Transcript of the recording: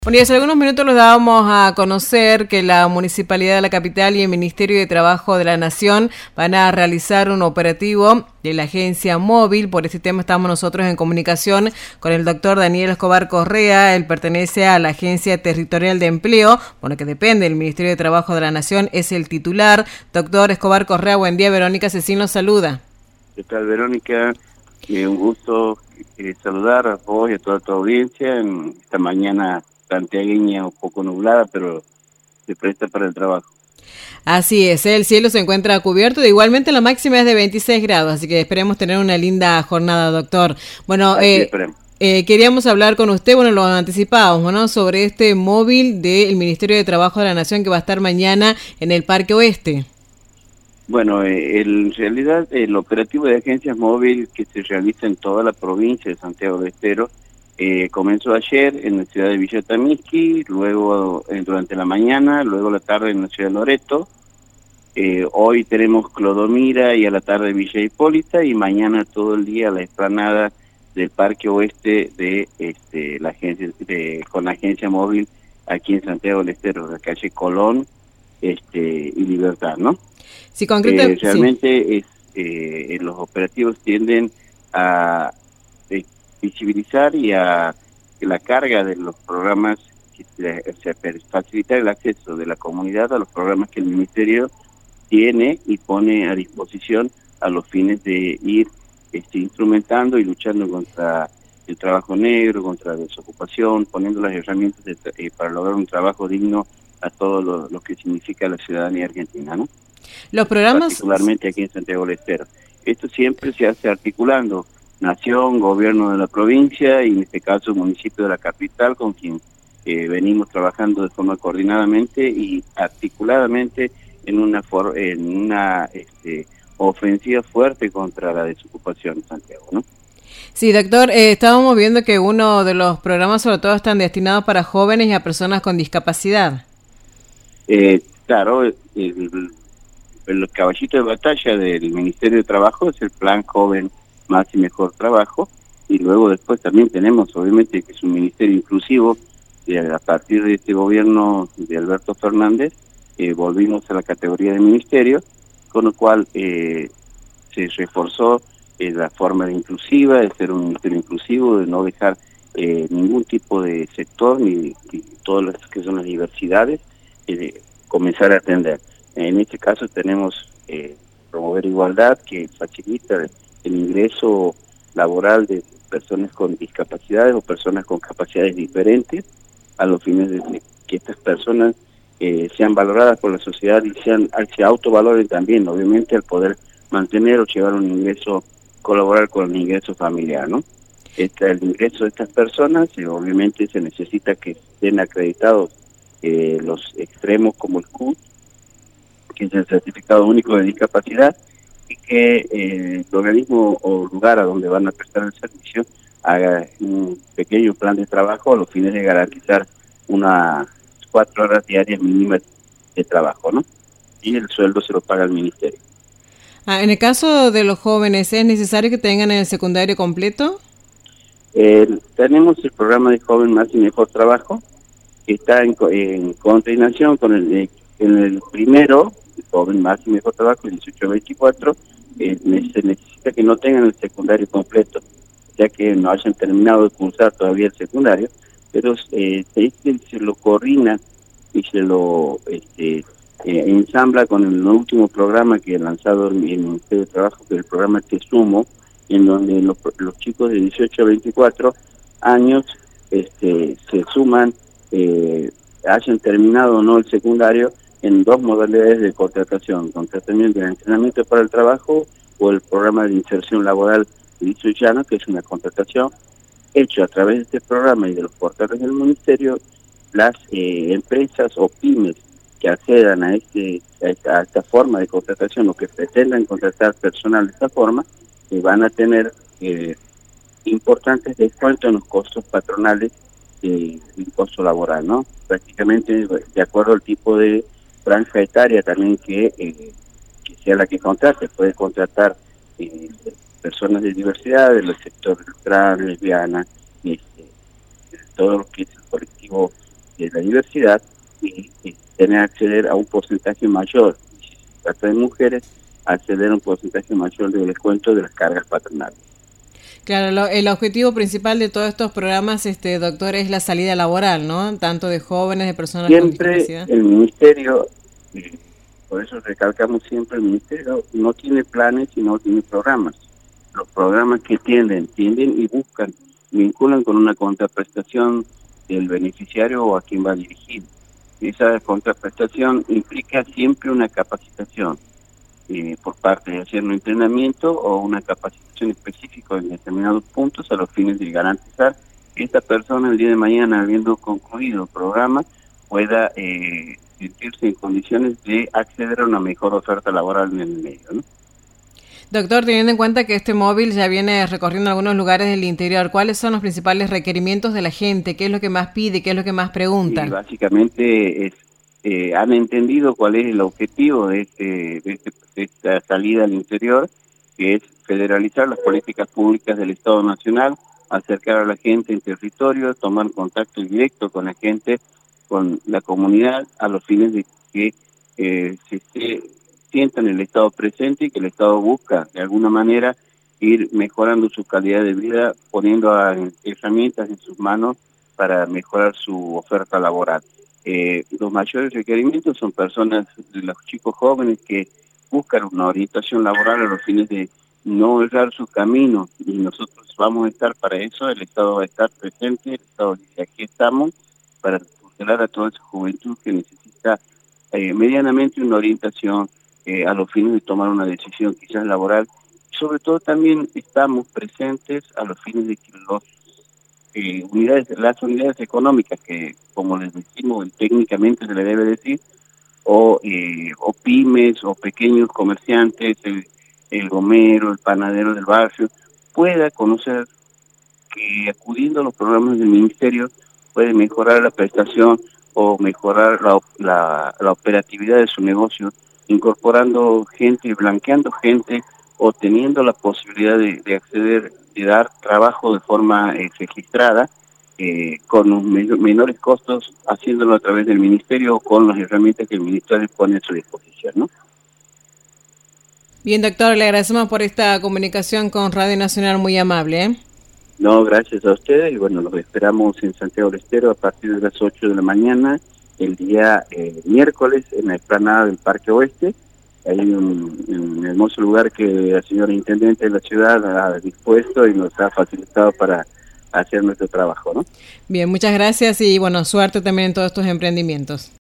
Bueno, y hace algunos minutos les dábamos a conocer que la Municipalidad de la Capital y el Ministerio de Trabajo de la Nación van a realizar un operativo de la agencia móvil. Por este tema estamos nosotros en comunicación con el doctor Daniel Escobar Correa. Él pertenece a la Agencia Territorial de Empleo, bueno, que depende del Ministerio de Trabajo de la Nación, es el titular. Doctor Escobar Correa, buen día. Verónica Cecín los saluda. ¿Qué tal, Verónica? Un gusto saludar a vos y a toda tu audiencia en esta mañana santiagueña, un poco nublada, pero se presta para el trabajo. Así es, el cielo se encuentra cubierto, igualmente la máxima es de 26 grados, así que esperemos tener una linda jornada, doctor. Bueno, queríamos hablar con usted, bueno, lo anticipábamos, ¿no?, sobre este móvil del Ministerio de Trabajo de la Nación que va a estar mañana en el Parque Oeste. Bueno, en realidad el operativo de agencias móvil que se realiza en toda la provincia de Santiago del Estero comenzó ayer en la ciudad de Villa Tamisqui, luego durante la mañana, luego la tarde en la ciudad de Loreto. Hoy tenemos Clodomira y a la tarde Villa Hipólita, y mañana todo el día la explanada del Parque Oeste de la agencia con la agencia móvil aquí en Santiago del Estero, la calle Colón y Libertad, ¿no? Sí, concretamente. Realmente los operativos tienden a visibilizar y a que la carga de los programas, facilitar el acceso de la comunidad a los programas que el Ministerio tiene y pone a disposición a los fines de ir instrumentando y luchando contra el trabajo negro, contra la desocupación, poniendo las herramientas para lograr un trabajo digno a todo lo que significa la ciudadanía argentina, ¿no? Los programas, particularmente aquí en Santiago del Estero. Esto siempre se hace articulando Nación, gobierno de la provincia y en este caso municipio de la capital, con quien venimos trabajando de forma coordinadamente y articuladamente en una ofensiva fuerte contra la desocupación en Santiago, ¿no? Sí, doctor, estábamos viendo que uno de los programas sobre todo están destinados para jóvenes y a personas con discapacidad. Claro, el caballito de batalla del Ministerio de Trabajo es el Plan Joven Más y Mejor Trabajo, y luego después también tenemos, obviamente, que es un ministerio inclusivo. A partir de este gobierno de Alberto Fernández, volvimos a la categoría de ministerio, con lo cual se reforzó la forma de inclusiva, de ser un ministerio inclusivo, de no dejar ningún tipo de sector, ni todas las que son las diversidades, comenzar a atender. En este caso tenemos promover igualdad, que facilita el ingreso laboral de personas con discapacidades o personas con capacidades diferentes, a los fines de que estas personas sean valoradas por la sociedad y se autovaloren también, obviamente, al poder mantener o llevar un ingreso, colaborar con el ingreso familiar, ¿no? El ingreso de estas personas, obviamente se necesita que estén acreditados los extremos como el CUT, que es el Certificado Único de Discapacidad, y que el organismo o lugar a donde van a prestar el servicio haga un pequeño plan de trabajo a los fines de garantizar unas 4 horas diarias mínimas de trabajo, ¿no? Y el sueldo se lo paga el ministerio. En el caso de los jóvenes, ¿es necesario que tengan el secundario completo? Tenemos el programa de Joven Más y Mejor Trabajo, que está en coordinación con el primero, el Joven Más y Mejor Trabajo, el 18-24, se necesita que no tengan el secundario completo, ya que no hayan terminado de cursar todavía el secundario, pero se lo coordina y se lo ensambla con el último programa que ha lanzado el Ministerio de Trabajo, que es el programa Te Sumo, en donde los chicos de 18 a 24 años se suman, hayan terminado o no el secundario, en 2 modalidades de contratación de entrenamiento para el trabajo o el programa de inserción laboral liso y llano, que es una contratación hecho a través de este programa y de los portales del ministerio. Las empresas o pymes que accedan a esta forma de contratación o que pretendan contratar personal de esta forma, van a tener importantes descuentos en los costos patronales y costo laboral, ¿no? Prácticamente de acuerdo al tipo de franja etaria también que sea la que contrate. Puede contratar personas de diversidad, del sector trans, lesbiana, todo lo que es el colectivo de la diversidad y tener acceder a un porcentaje mayor, si se trata de mujeres, acceder a un porcentaje mayor de descuento de las cargas patronales. Claro, el objetivo principal de todos estos programas, doctor, es la salida laboral, ¿no? Tanto de jóvenes, de personas con discapacidad. Siempre el ministerio, por eso recalcamos siempre, el ministerio no tiene planes, sino tiene programas. Los programas que tienden y buscan, vinculan con una contraprestación del beneficiario o a quien va dirigido. Esa contraprestación implica siempre una capacitación por parte de hacer un entrenamiento o una capacitación específica en determinados puntos a los fines de garantizar que esta persona el día de mañana, habiendo concluido el programa, pueda sentirse en condiciones de acceder a una mejor oferta laboral en el medio, ¿no? Doctor, teniendo en cuenta que este móvil ya viene recorriendo algunos lugares del interior, ¿cuáles son los principales requerimientos de la gente? ¿Qué es lo que más pide? ¿Qué es lo que más pregunta? Y básicamente han entendido cuál es el objetivo de esta salida al interior, que es federalizar las políticas públicas del Estado Nacional, acercar a la gente en territorio, tomar contacto directo con la gente, con la comunidad, a los fines de que se sientan el Estado presente y que el Estado busca de alguna manera ir mejorando su calidad de vida, poniendo herramientas en sus manos para mejorar su oferta laboral. Los mayores requerimientos son personas, los chicos jóvenes que buscan una orientación laboral a los fines de no errar su camino, y nosotros vamos a estar para eso, el Estado va a estar presente, el Estado dice aquí estamos para tutelar a toda esa juventud que necesita medianamente una orientación a los fines de tomar una decisión quizás laboral. Sobre todo también estamos presentes a los fines de que las unidades económicas, que como les decimos técnicamente se le debe decir, o pymes o pequeños comerciantes, el gomero, el panadero del barrio, pueda conocer que acudiendo a los programas del ministerio puede mejorar la prestación o mejorar la operatividad de su negocio, incorporando gente, blanqueando gente o teniendo la posibilidad de acceder, de dar trabajo de forma registrada, con menores costos, haciéndolo a través del ministerio o con las herramientas que el ministerio pone a su disposición, ¿no? Bien, doctor, le agradecemos por esta comunicación con Radio Nacional, muy amable, ¿eh? No, gracias a ustedes, y bueno, los esperamos en Santiago del Estero a partir de las 8 de la mañana, el día miércoles, en la explanada del Parque Oeste. Hay un hermoso lugar que la señora Intendente de la ciudad ha dispuesto y nos ha facilitado para hacer nuestro trabajo, ¿no? Bien, muchas gracias y bueno, suerte también en todos estos emprendimientos.